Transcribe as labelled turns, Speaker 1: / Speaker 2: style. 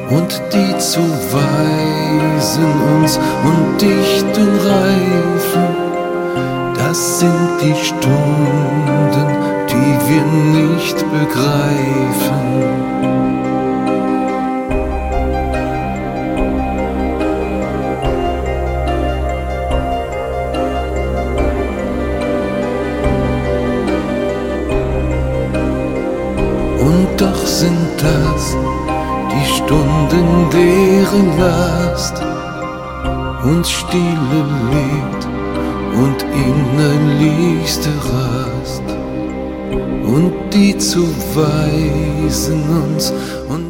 Speaker 1: und die zu weisen uns und dichten reifen. Das sind die Stunden, die wir nicht begreifen. Und doch sind das die Stunden, deren Last uns stille legt und innerlichste Rast, und die zu weisen uns und